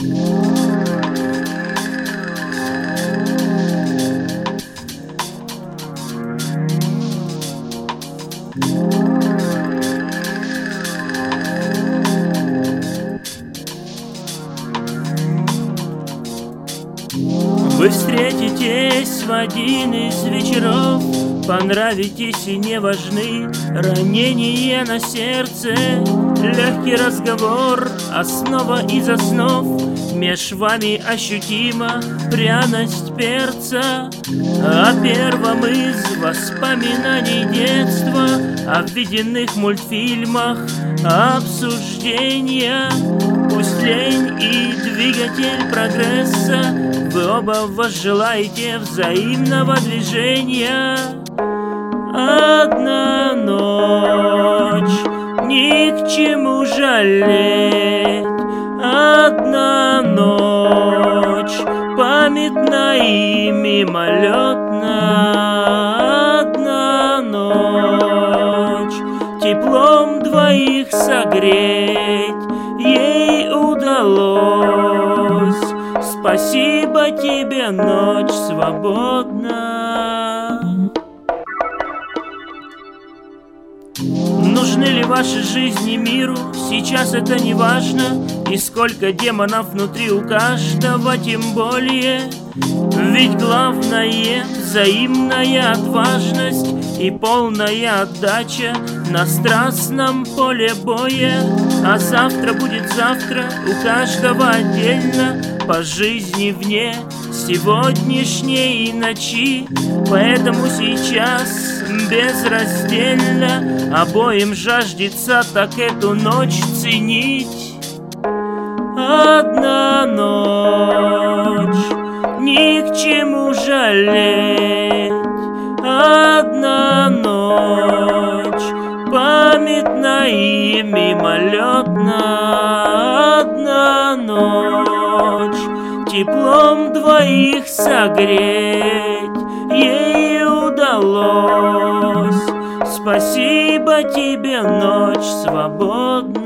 Вы встретитесь в один из вечеров, понравитесь и не важны ранения на сердце. Легкий разговор, основа из основ, меж вами ощутима пряность перца. О первом из воспоминаний детства, о виденных мультфильмах обсуждения. Пусть лень и двигатель прогресса, вы оба возжелаете взаимного движения. Одна ночь, ни к чему жалеть. Одна ночь, памятна и мимолетна. Одна ночь, теплом двоих согреть ей удалось. Спасибо тебе, ночь свободна. Нужны ли ваши жизни миру? Сейчас это не важно. И сколько демонов внутри у каждого, тем более. Ведь главное — взаимная отважность и полная отдача на страстном поле боя. А завтра будет завтра у каждого отдельно, по жизни вне сегодняшней ночи. Поэтому сейчас безраздельно обоим жаждется так эту ночь ценить. Одна ночь, ни к чему жалеть. Одна ночь, памятна и мимолетна. Одна ночь, теплом двоих согреть ей удалось. Спасибо тебе, ночь свободна.